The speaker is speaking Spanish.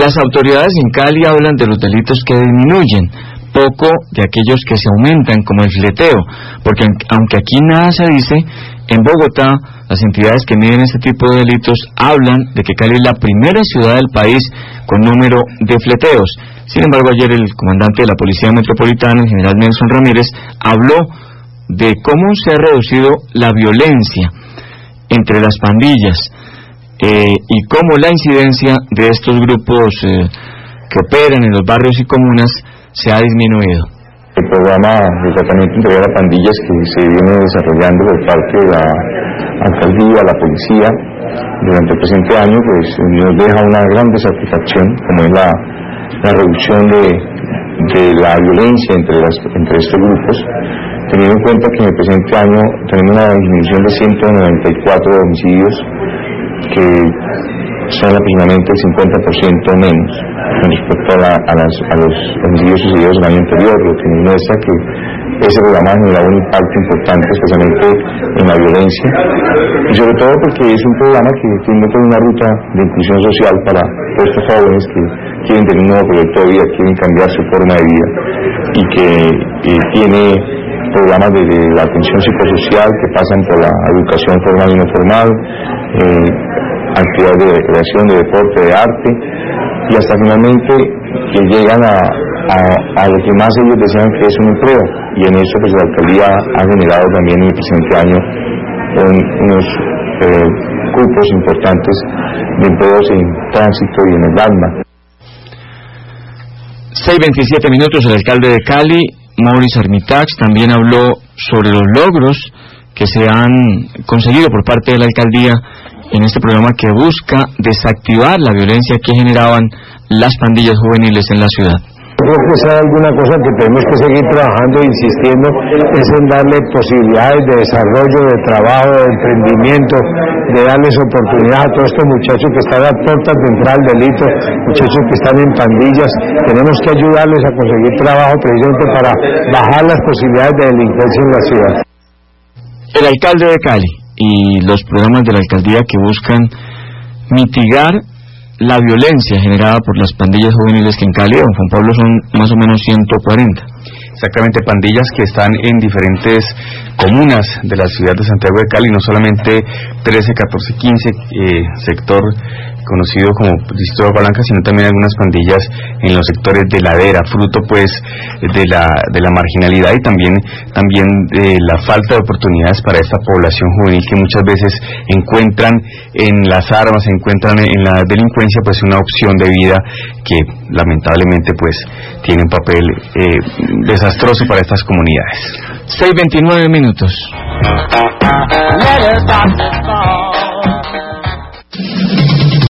Las autoridades en Cali hablan de los delitos que disminuyen, poco de aquellos que se aumentan, como el fleteo, porque aunque aquí nada se dice, en Bogotá las entidades que miden este tipo de delitos hablan de que Cali es la primera ciudad del país con número de fleteos. Sin embargo, ayer el comandante de la Policía Metropolitana, el general Nelson Ramírez, habló de cómo se ha reducido la violencia entre las pandillas y cómo la incidencia de estos grupos que operan en los barrios y comunas se ha disminuido. El programa de tratamiento integral a pandillas que se viene desarrollando por parte de la alcaldía, la policía, durante el presente año, pues nos deja una gran satisfacción, como es la reducción de la violencia entre estos grupos, teniendo en cuenta que en el presente año tenemos una disminución de 194 homicidios, que son aproximadamente el 50% menos con respecto a los homicidios sucedidos el año anterior, lo que nos muestra que ese programa ha generado un impacto importante, especialmente en la violencia, y sobre todo porque es un programa que tiene una ruta de inclusión social para estos jóvenes que quieren tener un nuevo proyecto de vida, quieren cambiar su forma de vida, y que tiene programas de la atención psicosocial que pasan por la educación formal y no formal, actividades de recreación, de deporte, de arte, y hasta finalmente que llegan a lo que más ellos desean, que es un empleo, y en eso pues la alcaldía ha generado también en el presente año unos grupos importantes de empleos en tránsito y en el alma. 6:27 minutos. El alcalde de Cali, Maurice Armitage, también habló sobre los logros que se han conseguido por parte de la alcaldía en este programa que busca desactivar la violencia que generaban las pandillas juveniles en la ciudad. Creo que esa es alguna cosa que tenemos que seguir trabajando e insistiendo, es en darle posibilidades de desarrollo, de trabajo, de emprendimiento, de darles oportunidad a todos estos muchachos que están a puertas de entrar al delito, muchachos que están en pandillas. Tenemos que ayudarles a conseguir trabajo precisamente para bajar las posibilidades de delincuencia en la ciudad. El alcalde de Cali y los programas de la alcaldía que buscan mitigar la violencia generada por las pandillas juveniles, que en Cali, don Juan Pablo, son más o menos 140. Exactamente, pandillas que están en diferentes comunas de la ciudad de Santiago de Cali, no solamente 13, 14, 15, sector conocido como Distrito de Palanca, sino también algunas pandillas en los sectores de ladera, fruto pues de la marginalidad y también de la falta de oportunidades para esta población juvenil que muchas veces encuentran en las armas, encuentran en la delincuencia pues una opción de vida que lamentablemente pues tiene un papel desastroso para estas comunidades. 6:29 minutos.